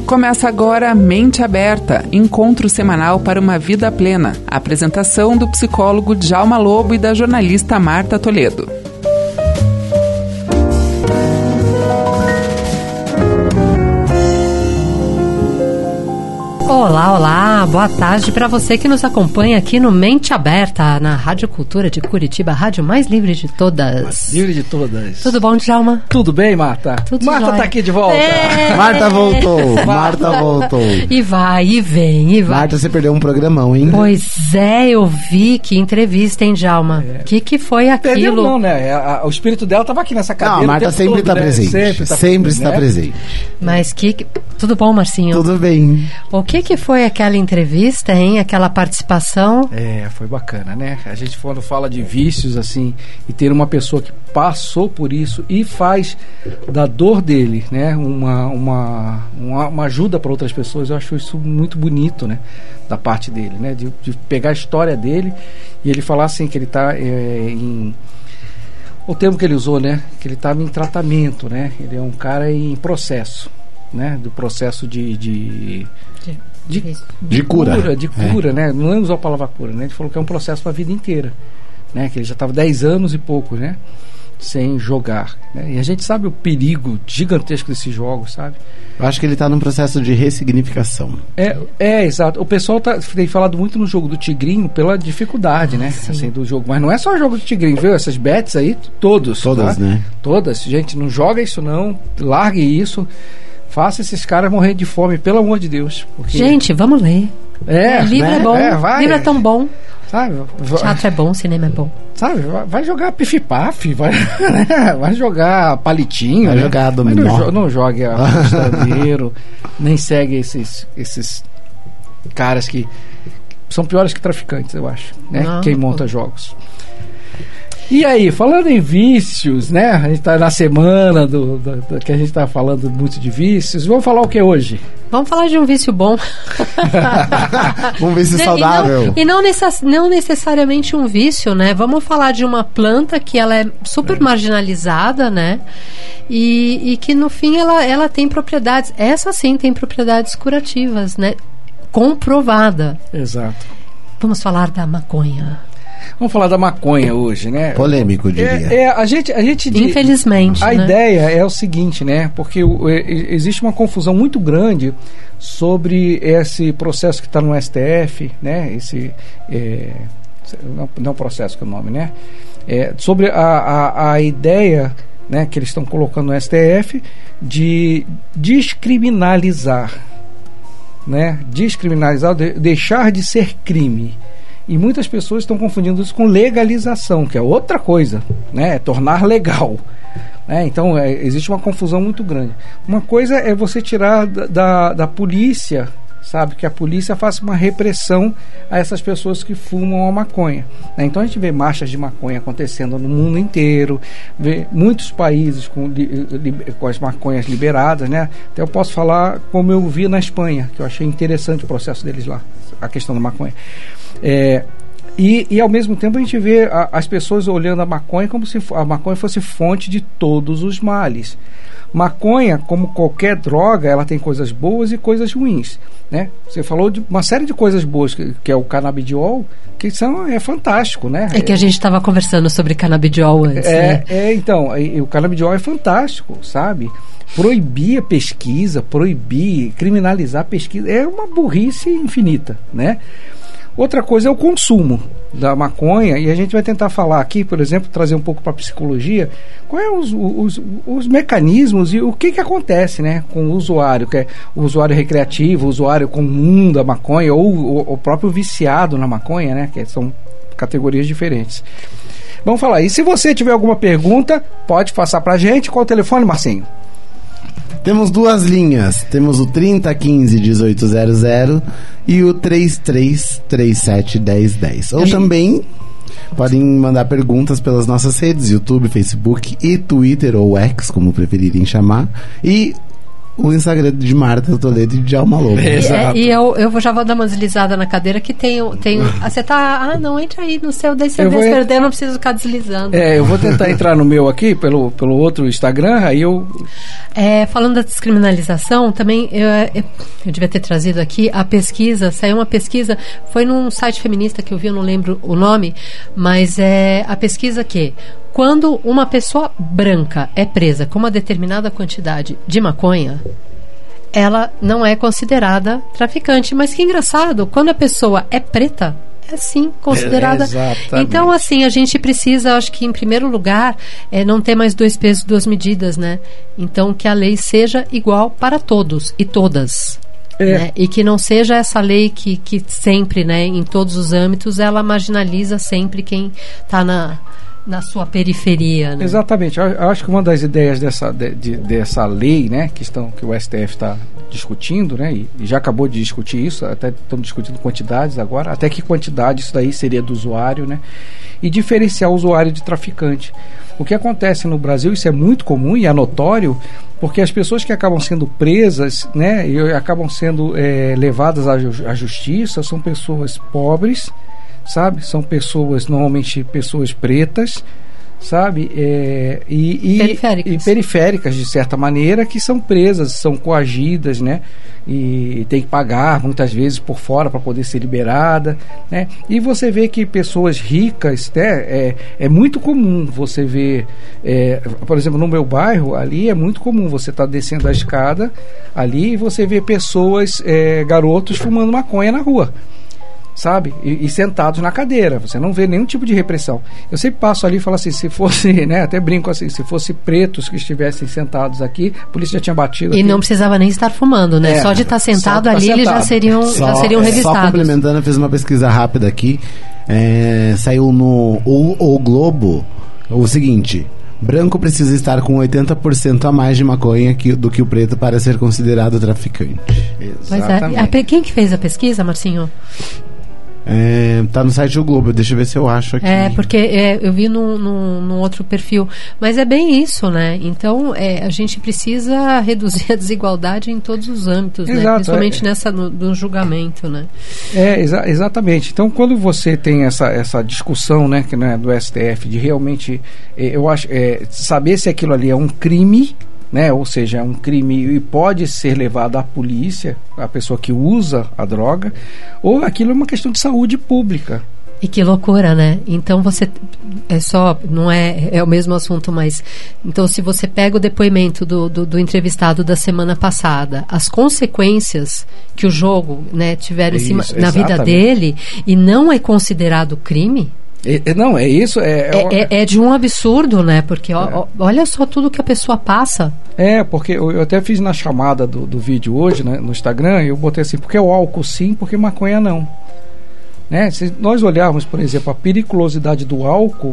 Começa agora Mente Aberta, encontro semanal para uma vida plena. A apresentação do psicólogo Djalma Lobo e da jornalista Marta Toledo. Olá, olá, boa tarde para você que nos acompanha aqui no Mente Aberta, na Rádio Cultura de Curitiba, a rádio mais livre de todas. Mais livre de todas. Tudo bom, Djalma? Tudo bem, Marta? Tudo Marta jóia. tá aqui de volta. Marta voltou, Marta voltou. E vai, e vem, e vai. Marta, você perdeu um programão, hein? Pois é, eu vi, que entrevista, hein, Djalma? Que foi aquilo? Perdeu não, né? O espírito dela tava aqui nessa cadeira. Não, a Marta sempre está presente. Sempre está presente. Mas tudo bom, Marcinho? Tudo bem. O que foi aquela entrevista, hein? Aquela participação? Foi bacana, né? A gente quando fala de vícios, assim, e ter uma pessoa que passou por isso e faz da dor dele, né? Uma ajuda para outras pessoas, eu acho isso muito bonito, né? Da parte dele, né? De pegar a história dele e ele falar assim que ele está o termo que ele usou, né? Que ele estava em tratamento, né? Ele é um cara em processo, né? Do processo de cura, né? Não usou a palavra cura, né? Ele falou que é um processo para a vida inteira, né? Que ele já estava 10 anos e pouco, né? Sem jogar, né? E a gente sabe o perigo gigantesco desses jogos, sabe? Eu acho que ele está num processo de ressignificação. Exato. O pessoal tem falado muito no jogo do Tigrinho pela dificuldade, né? Assim, do jogo. Mas não é só o jogo do Tigrinho, viu? Essas bets aí, todas, tá? Né? Todas. Gente, não joga isso não, largue isso. Faça esses caras morrer de fome, pelo amor de Deus. Porque... Gente, vamos ler. Livro né? é bom, livro é tão bom. Sabe? Teatro é bom, cinema é bom. Sabe? Vai jogar pif-paf, vai jogar palitinho. Vai jogar dominó. Não jogue estrangeiro, nem segue esses caras que são piores que traficantes, eu acho, né? Quem monta jogos. E aí, falando em vícios, né? A gente tá na semana que a gente tá falando muito de vícios. Vamos falar o que hoje? Vamos falar de um vício bom. Um vício saudável. E não necessariamente um vício, né? Vamos falar de uma planta que ela é super marginalizada, né? E que no fim ela tem propriedades. Essa sim tem propriedades curativas, né? Comprovada. Exato. Vamos falar da maconha. Vamos falar da maconha hoje, né? Polêmico, diria. A gente infelizmente, a ideia é o seguinte, né? Porque existe uma confusão muito grande sobre esse processo que está no STF, né? Não é um processo que é o nome, né? Sobre a ideia, né, que eles estão colocando no STF de descriminalizar, né? Descriminalizar, deixar de ser crime. E muitas pessoas estão confundindo isso com legalização, que é outra coisa, né? É tornar legal. Né? Então, existe uma confusão muito grande. Uma coisa é você tirar da polícia, sabe? Que a polícia faça uma repressão a essas pessoas que fumam a maconha. Né? Então, a gente vê marchas de maconha acontecendo no mundo inteiro, vê muitos países com as maconhas liberadas, né? Até eu posso falar como eu vi na Espanha, que eu achei interessante o processo deles lá, a questão da maconha. E ao mesmo tempo a gente vê as pessoas olhando a maconha como se a maconha fosse fonte de todos os males. Maconha, como qualquer droga, ela tem coisas boas e coisas ruins, né? Você falou de uma série de coisas boas, que é o canabidiol, que é fantástico, né? É que a gente estava conversando sobre canabidiol antes, né? Então, o canabidiol é fantástico, sabe? Proibir a pesquisa, criminalizar a pesquisa, é uma burrice infinita, né? Outra coisa é o consumo da maconha, e a gente vai tentar falar aqui, por exemplo, trazer um pouco para a psicologia, quais são os mecanismos e o que acontece, né, com o usuário, que é o usuário recreativo, o usuário comum da maconha, ou o próprio viciado na maconha, né, que são categorias diferentes. Vamos falar. E se você tiver alguma pergunta, pode passar para a gente. Qual o telefone, Marcinho? Temos duas linhas. Temos o 3015-1800 e o 3337-1010. Ou também podem mandar perguntas pelas nossas redes, YouTube, Facebook e Twitter, ou X, como preferirem chamar. E o Instagram de Marta Toledo e de Djalma Lobo. Exato. E eu já vou dar uma deslizada na cadeira que tem você tá, não, entra aí no seu, daí você vê se perder, eu não preciso ficar deslizando. Eu vou tentar entrar no meu aqui, pelo outro Instagram, aí eu... Falando da descriminalização, também eu devia ter trazido aqui a pesquisa, saiu uma pesquisa, foi num site feminista que eu vi, eu não lembro o nome, mas é a pesquisa que quando uma pessoa branca é presa com uma determinada quantidade de maconha, ela não é considerada traficante. Mas que engraçado, quando a pessoa é preta, é sim considerada. Então, assim, a gente precisa, acho que em primeiro lugar, não ter mais 2 pesos, 2 medidas, né? Então, que a lei seja igual para todos e todas. Né? E que não seja essa lei que sempre, né, em todos os âmbitos, ela marginaliza sempre quem está na sua periferia, né? Exatamente. Eu acho que uma das ideias dessa lei, né, que o STF está discutindo, né, e já acabou de discutir isso, até estamos discutindo quantidades agora, até que quantidade isso daí seria do usuário, né, e diferenciar o usuário de traficante. O que acontece no Brasil, isso é muito comum e é notório, porque as pessoas que acabam sendo presas, né, e acabam sendo levadas à justiça, são pessoas pobres, sabe? São pessoas, normalmente pessoas pretas, sabe? E periféricas, de certa maneira, que são presas, são coagidas, né? E tem que pagar, muitas vezes, por fora para poder ser liberada, né? E você vê que pessoas ricas, né? É muito comum você ver, por exemplo, no meu bairro, ali é muito comum você estar descendo a escada ali e você vê pessoas, garotos fumando maconha na rua, sabe? E sentados na cadeira. Você não vê nenhum tipo de repressão. Eu sempre passo ali e falo assim, se fosse, né, até brinco assim, se fosse pretos que estivessem sentados aqui, a polícia já tinha batido. E aqui. Não precisava nem estar fumando, né? Só de estar sentado ali, sentado. Eles já seriam revistados. Só complementando, eu fiz uma pesquisa rápida aqui. Saiu no O Globo o seguinte: branco precisa estar com 80% a mais de maconha do que o preto para ser considerado traficante. Exatamente. Pois quem que fez a pesquisa, Marcinho? Tá no site do Globo, deixa eu ver se eu acho aqui. Porque eu vi num outro perfil. Mas é bem isso, né? Então, a gente precisa reduzir a desigualdade em todos os âmbitos, né? Principalmente no julgamento, né? Exatamente. Então, quando você tem essa discussão, né, que não é do STF, de realmente, eu acho, saber se aquilo ali é um crime, né? Ou seja, é um crime e pode ser levado à polícia, a pessoa que usa a droga, ou aquilo é uma questão de saúde pública. E que loucura, né? Então você não é o mesmo assunto, mas então se você pega o depoimento do entrevistado da semana passada, as consequências que o jogo, né, tiveram na vida dele, e não é considerado crime. Não, é isso. É de um absurdo, né? Porque olha só tudo que a pessoa passa. Porque eu até fiz na chamada do vídeo hoje, né, no Instagram, eu botei assim, porque o álcool sim, porque maconha não. Né? Se nós olharmos, por exemplo, a periculosidade do álcool,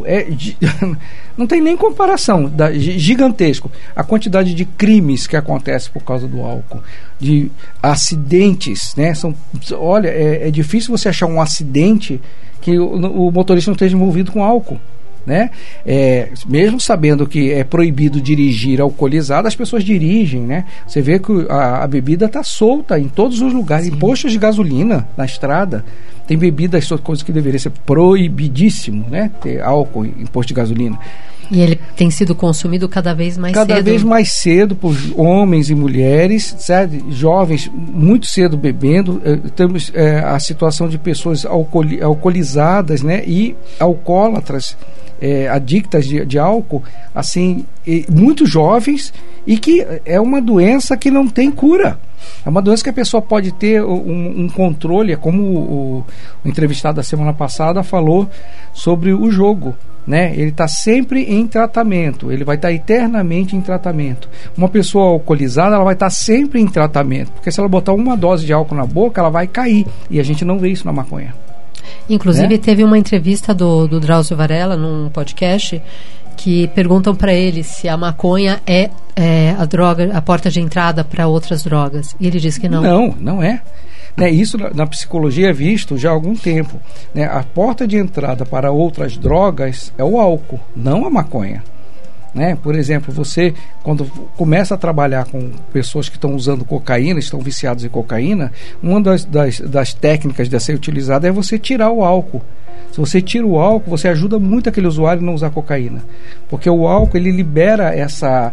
não tem nem comparação, gigantesco. A quantidade de crimes que acontece por causa do álcool, de acidentes, né? Olha, é difícil você achar um acidente que o motorista não esteja envolvido com álcool, né? Mesmo sabendo que é proibido dirigir alcoolizado, as pessoas dirigem, né? Você vê que a bebida está solta em todos os lugares. Sim. Em postos de gasolina na estrada tem bebidas, coisas que deveria ser proibidíssimo, né? Ter álcool em posto de gasolina. E ele tem sido consumido cada vez mais cedo. Cada vez mais cedo por homens e mulheres, sabe? Jovens muito cedo bebendo. Temos a situação de pessoas alcoolizadas, né? E alcoólatras, adictas de álcool, assim, muito jovens, e que é uma doença que não tem cura. É uma doença que a pessoa pode ter um controle, como o entrevistado da semana passada falou sobre o jogo, né? Ele está sempre em tratamento, ele vai estar eternamente em tratamento. Uma pessoa alcoolizada, ela vai estar sempre em tratamento, porque se ela botar uma dose de álcool na boca, ela vai cair, e a gente não vê isso na maconha. Inclusive, teve uma entrevista do Drauzio Varela num podcast, que perguntam para ele se a maconha é a droga, a porta de entrada para outras drogas. E ele diz que não. Não é. Isso na psicologia é visto já há algum tempo, né? A porta de entrada para outras drogas é o álcool, não a maconha. né? Por exemplo, você, quando começa a trabalhar com pessoas que estão usando cocaína, estão viciados em cocaína, uma das técnicas de ser utilizada é você tirar o álcool. Se você tira o álcool, você ajuda muito aquele usuário a não usar cocaína. Porque o álcool, ele libera essa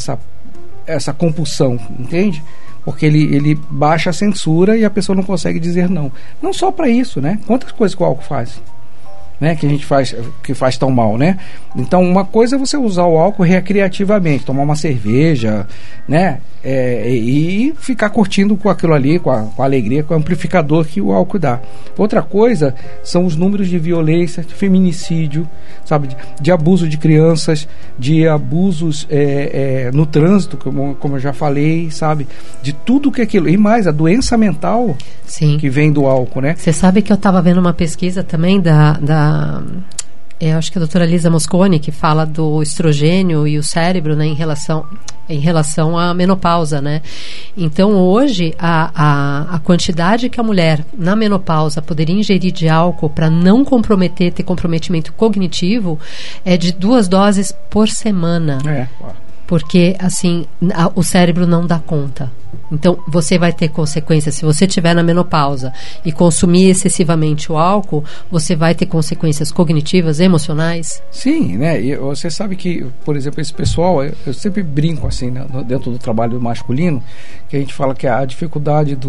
compulsão, entende? Porque ele baixa a censura e a pessoa não consegue dizer não. Não só para isso, né? Quantas coisas que o álcool faz? Né, que a gente faz tão mal, né? Então, uma coisa é você usar o álcool recreativamente, tomar uma cerveja, né? E ficar curtindo com aquilo ali, com a alegria, com o amplificador que o álcool dá. Outra coisa são os números de violência, de feminicídio, sabe? De abuso de crianças, de abusos no trânsito, como eu já falei, sabe? De tudo que aquilo. E mais, a doença mental. Sim. Que vem do álcool, né? Você sabe que eu estava vendo uma pesquisa também acho que a doutora Lisa Mosconi, que fala do estrogênio e o cérebro, né, em relação à menopausa, né? Então, hoje, a quantidade que a mulher, na menopausa, poderia ingerir de álcool para não ter comprometimento cognitivo é de 2 doses por semana. Porque, assim, o cérebro não dá conta. Então, você vai ter consequências. Se você estiver na menopausa e consumir excessivamente o álcool, você vai ter consequências cognitivas, emocionais? Sim, né? E você sabe que, por exemplo, esse pessoal, eu sempre brinco assim, né, dentro do trabalho masculino, que a gente fala que a dificuldade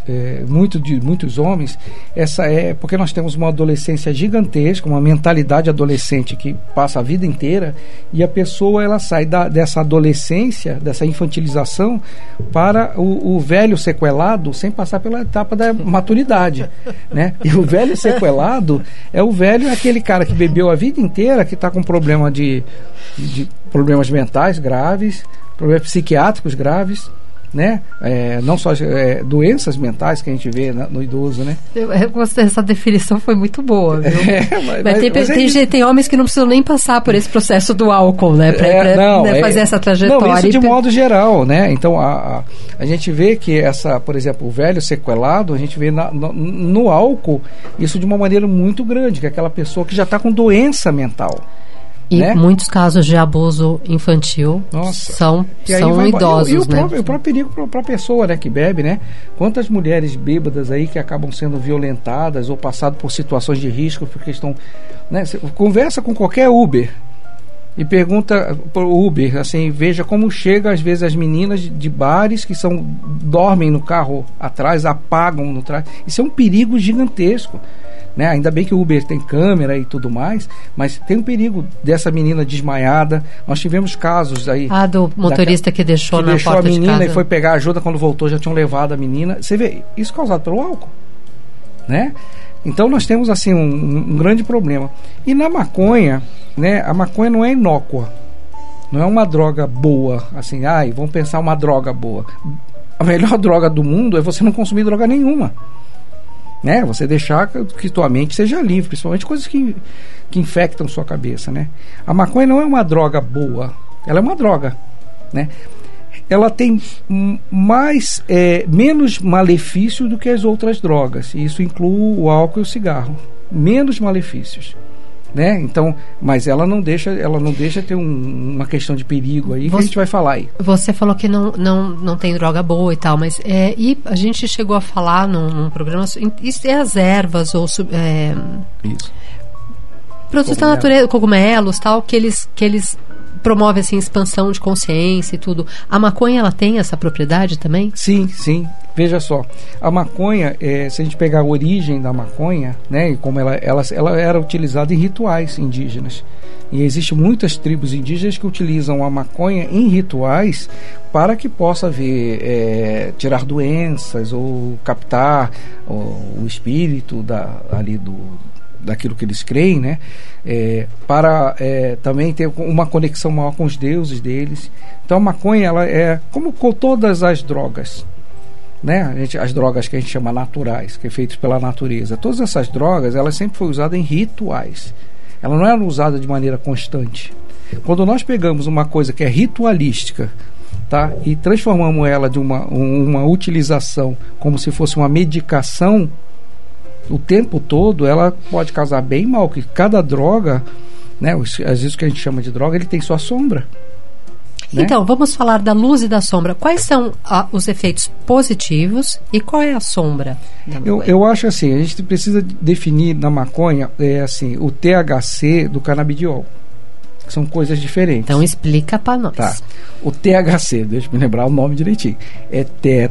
de muitos homens, essa é porque nós temos uma adolescência gigantesca, uma mentalidade adolescente que passa a vida inteira, e a pessoa, ela sai dessa adolescência, dessa infantilização, para o velho sequelado, sem passar pela etapa da maturidade, né? E o velho sequelado é aquele cara que bebeu a vida inteira, que está com problema de problemas mentais graves, problemas psiquiátricos graves, né? Não só doenças mentais que a gente vê no idoso, né? Essa definição foi muito boa, viu? Tem homens que não precisam nem passar por esse processo do álcool, né? Para fazer essa trajetória. Não, isso de modo geral, né? Então, a gente vê que por exemplo, o velho sequelado, a gente vê no álcool isso de uma maneira muito grande, que é aquela pessoa que já está com doença mental. E muitos casos de abuso infantil são idosos, né? O próprio perigo para a pessoa, né, que bebe, né? Quantas mulheres bêbadas aí que acabam sendo violentadas ou passado por situações de risco porque estão, né? Você conversa com qualquer Uber e pergunta pro Uber, assim, veja como chega às vezes as meninas de bares que dormem no carro atrás, apagam no trás. Isso é um perigo gigantesco. Né? Ainda bem que o Uber tem câmera e tudo mais, mas tem um perigo dessa menina desmaiada. Nós tivemos casos aí do motorista que deixou na porta a menina de casa e foi pegar ajuda, quando voltou já tinham levado a menina. Você vê, isso causado pelo álcool, né? Então nós temos assim um grande problema. E na maconha, né? A maconha não é inócua, não é uma droga boa, assim, vamos pensar uma droga boa. A melhor droga do mundo é você não consumir droga nenhuma, né? Você deixar que tua mente seja livre, principalmente coisas que infectam sua cabeça, né? A maconha não é uma droga boa, ela é uma droga, né? Ela tem menos malefícios do que as outras drogas, e isso inclui o álcool e o cigarro, menos malefícios, né? Então, mas ela não deixa ter uma questão de perigo aí, que a gente vai falar aí. Você falou que não tem droga boa e tal, mas e a gente chegou a falar num programa, isso é as ervas ou isso. Produtos da natureza, cogumelos, tal, que eles promovem assim expansão de consciência e tudo. A maconha, ela tem essa propriedade também? Sim. Veja só, a maconha, se a gente pegar a origem da maconha, né, e como ela era utilizada em rituais indígenas. E existem muitas tribos indígenas que utilizam a maconha em rituais para que possa tirar doenças ou captar o espírito daquilo que eles creem, né? Para também ter uma conexão maior com os deuses deles. Então a maconha, ela é como com todas as drogas, né? As drogas que a gente chama naturais, que é feitas pela natureza, todas essas drogas, elas sempre foram usadas em rituais, ela não era usada de maneira constante. Quando nós pegamos uma coisa que é ritualística, tá, e transformamos ela de uma utilização como se fosse uma medicação o tempo todo, ela pode causar bem mal, que cada droga né? Às vezes o que a gente chama de droga, ele tem sua sombra. Né? Então, vamos falar da luz e da sombra. Quais são os efeitos positivos e qual é a sombra da maconha? Eu acho assim, a gente precisa definir na maconha assim, o THC do canabidiol. São coisas diferentes. Então explica para nós. Tá. O THC, deixa eu me lembrar o nome direitinho. É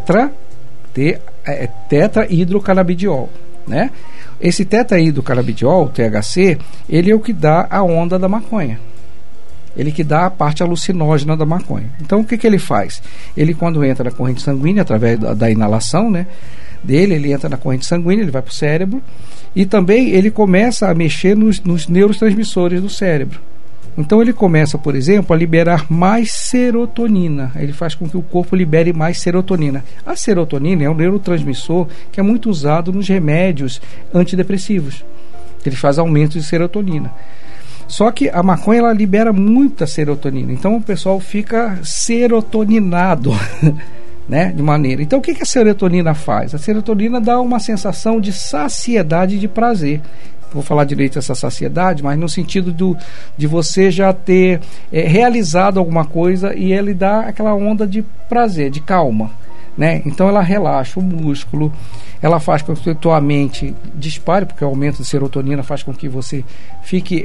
tetrahidrocanabidiol, né? Esse tetrahidrocanabidiol, THC, ele é o que dá a onda da maconha. Ele que dá a parte alucinógena da maconha. Então, o que ele faz? Ele, quando entra na corrente sanguínea, através da inalação, né, dele, ele entra na corrente sanguínea, ele vai para o cérebro, e também ele começa a mexer nos neurotransmissores do cérebro. Então, ele começa, por exemplo, a liberar mais serotonina. Ele faz com que o corpo libere mais serotonina. A serotonina é um neurotransmissor que é muito usado nos remédios antidepressivos. Ele faz aumento de serotonina. Só que a maconha, ela libera muita serotonina. Então o pessoal fica serotoninado, né, de maneira. Então o que a serotonina faz? A serotonina dá uma sensação de saciedade e de prazer. Vou falar direito dessa saciedade, mas no sentido de você já ter realizado alguma coisa e ele dá aquela onda de prazer, de calma. Né? Então ela relaxa o músculo, ela faz com que a tua mente dispare, porque o aumento de serotonina faz com que você fique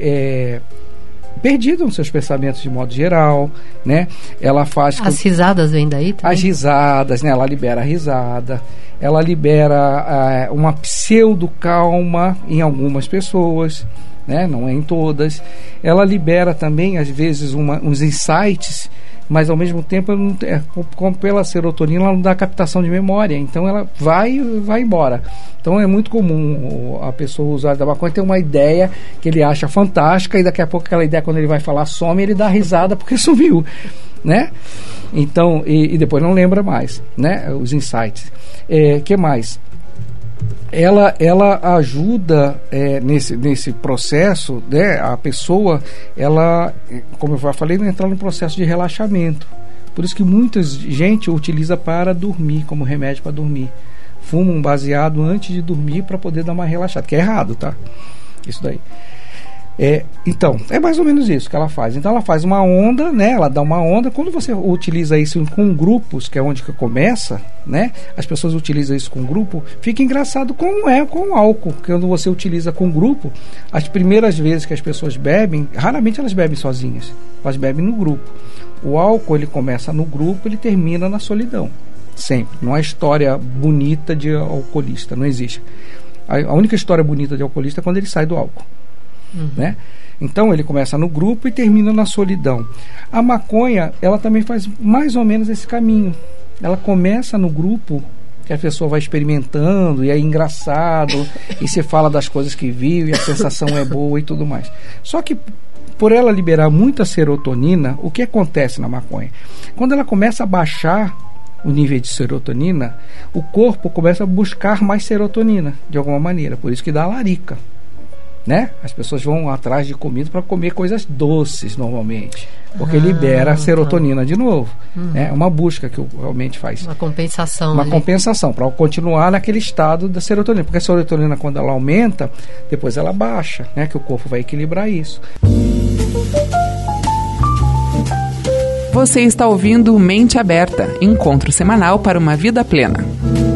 perdido nos seus pensamentos de modo geral, né? Ela faz as risadas vêm daí também? As risadas, né? Ela libera a risada, ela libera uma pseudo-calma em algumas pessoas, né? Não é em todas. Ela libera também, às vezes, uns insights, mas ao mesmo tempo, como pela serotonina, ela não dá captação de memória, então ela vai embora. Então é muito comum a pessoa, o usuário da maconha, ter uma ideia que ele acha fantástica e daqui a pouco aquela ideia, quando ele vai falar, some, ele dá risada porque sumiu, né? Então, e depois não lembra mais, né? Os insights. Que mais? Ela ajuda nesse processo, né? A pessoa, ela, como eu já falei, entrar no processo de relaxamento. Por isso que muita gente utiliza para dormir, como remédio para dormir. Fuma um baseado antes de dormir para poder dar uma relaxada, que é errado, tá? Isso daí. Então, é mais ou menos isso que ela faz. Então ela faz uma onda, né? Ela dá uma onda. Quando você utiliza isso com grupos, que é onde que começa, né? As pessoas utilizam isso com grupo. Fica engraçado como é com álcool. Quando você utiliza com grupo, as primeiras vezes que as pessoas bebem, raramente elas bebem sozinhas. Elas bebem no grupo. O álcool, ele começa no grupo, ele termina na solidão. Sempre. Não há história bonita de alcoolista. Não existe. A única história bonita de alcoolista é quando ele sai do álcool. Né? Então ele começa no grupo e termina na solidão. A maconha, ela também faz mais ou menos esse caminho. Ela começa no grupo, que a pessoa vai experimentando e é engraçado e você fala das coisas que viu e a sensação é boa e tudo mais. Só que por ela liberar muita serotonina, o que acontece na maconha? Quando ela começa a baixar o nível de serotonina, o corpo começa a buscar mais serotonina de alguma maneira, por isso que dá a larica. Né? As pessoas vão atrás de comida para comer coisas doces normalmente, porque libera a serotonina de novo. É uma busca que realmente faz. Uma compensação. Uma compensação para continuar naquele estado da serotonina, porque a serotonina, quando ela aumenta, depois ela baixa, né? Que o corpo vai equilibrar isso. Você está ouvindo Mente Aberta, encontro semanal para uma vida plena.